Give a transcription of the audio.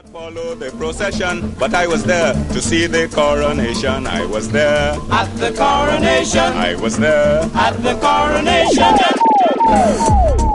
Follow the procession, but I was there to see the coronation. I was there at the coronation. I was there at the coronation.